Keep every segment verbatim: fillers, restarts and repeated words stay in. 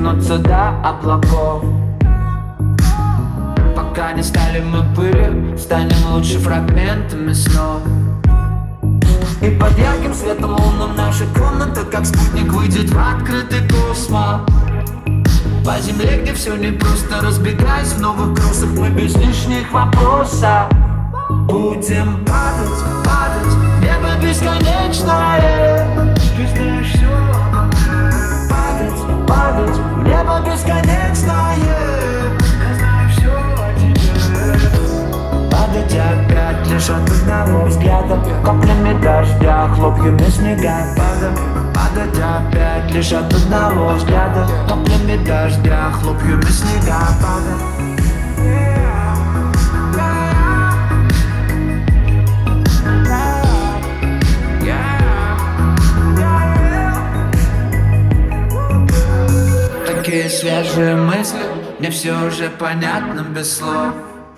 дотянуться до облаков. Пока не стали мы пылью, станем лучше фрагментами снов. И под ярким светом лунным наша комната, как спутник, выйдет в открытый космос. По земле, где все непросто, разбегаясь в новых кроссах, мы без лишних вопросов будем падать, падать, небо бесконечное. Ты знаешь все обо мне. Падать, падать, небо бесконечное. Я знаю все о тебе. Падать опять лишь от одного взгляда, каплями дождя, хлопьями снега. Падать, падать опять лишь от одного взгляда, каплями дождя, хлопьями снега. Падать. Такие свежие мысли, мне все уже понятно без слов.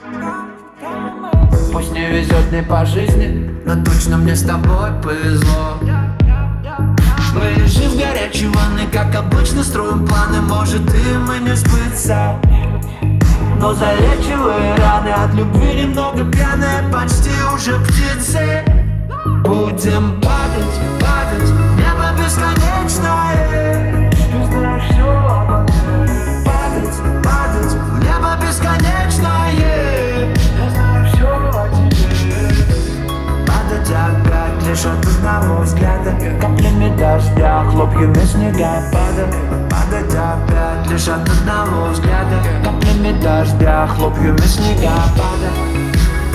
Пусть не везет мне по жизни, но точно мне с тобой повезло. Мы лежим в горячей ванной, как обычно строим планы. Может им и не сбыться, но залечивая раны от любви немного пьяные, почти уже птицы. Будем падать, падать, небо бесконечное. Ты знаешь все обо мне. Падать, падать, небо бесконечное. Я знаю все о тебе. Падать опять лишь от одного взгляда, каплями дождя, хлопьями снега. Падать, падать опять лишь от одного взгляда, каплями дождя, хлопьями снега. Падать.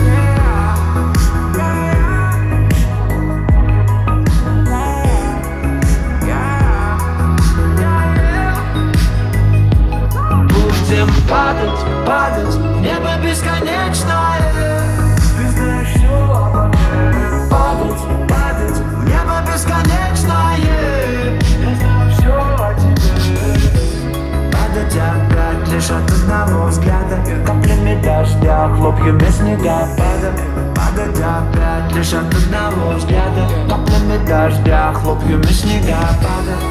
Будем падать, падать, небо бесконечное. Ты знаешь все обо мне. Падать, падать, небо бесконечное. Я знаю все о тебе. Падать опять лишь от одного взгляда, каплями дождя, хлопьями снега. Падать, падать опять лишь от одного взгляда, каплями дождя, хлопьями снега. Падать.